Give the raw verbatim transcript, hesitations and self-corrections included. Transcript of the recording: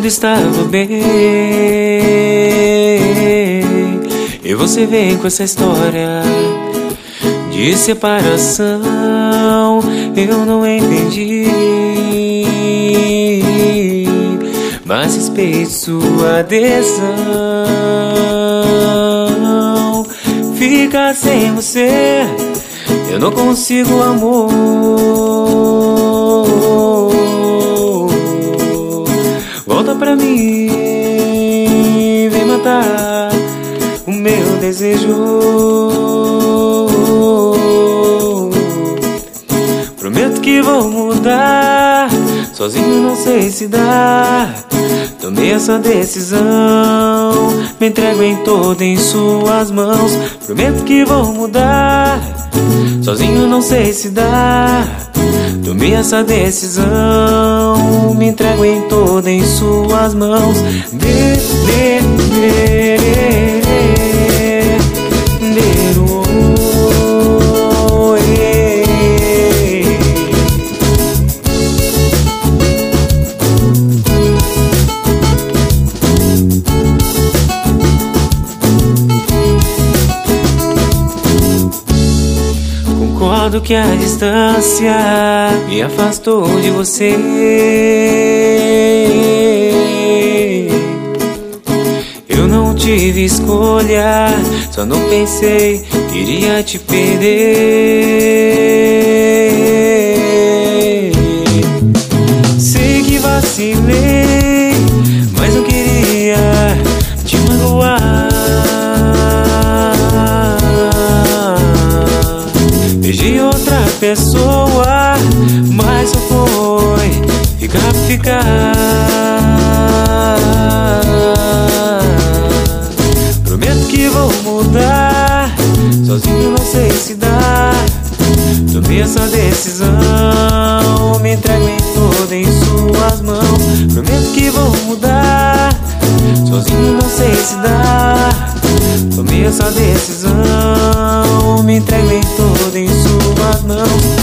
tudo estava bem, e você vem com essa história de separação. Eu não entendi, mas respeito sua adesão. Ficar sem você, eu não consigo, amor. Volta pra mim, vem matar o meu desejo. Prometo que vou mudar, sozinho não sei se dá. Tomei essa decisão, me entrego em todo em suas mãos. Prometo que vou mudar, sozinho não sei se dá. Tomei essa decisão, me entrego em todo em suas mãos. De, de, de, de, de, Concordo que a distância me afastou de você. Eu não tive escolha, só não pensei que iria te perder. Sei que vacilei, mas não queria te magoar. Beijei outra pessoa, mas só foi ficar pra ficar. Prometo que vou mudar, sozinho não sei se dá. Tomei essa decisão, me entrego em todo em suas mãos. Prometo que vou mudar, sozinho não sei se dá. Tomei essa decisão, me entrego em todo em suas mãos.